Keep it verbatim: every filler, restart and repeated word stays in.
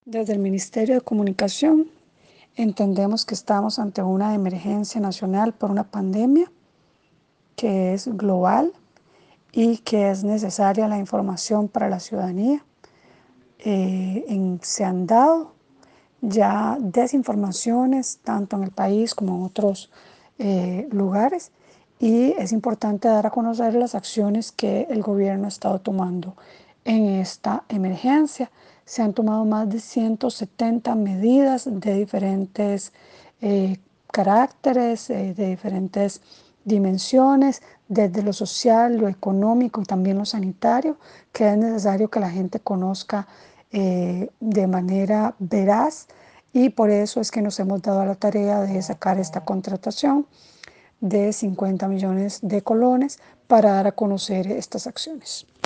Desde el Ministerio de Comunicación entendemos que estamos ante una emergencia nacional por una pandemia que es global y que es necesaria la información para la ciudadanía. Eh, en, se han dado ya desinformaciones tanto en el país como en otros eh, lugares, y es importante dar a conocer las acciones que el gobierno ha estado tomando en esta emergencia. Se han tomado más de ciento setenta medidas de diferentes eh, caracteres, eh, de diferentes dimensiones, desde lo social, lo económico y también lo sanitario, que es necesario que la gente conozca eh, de manera veraz, y por eso es que nos hemos dado a la tarea de sacar esta contratación de cincuenta millones de colones para dar a conocer estas acciones.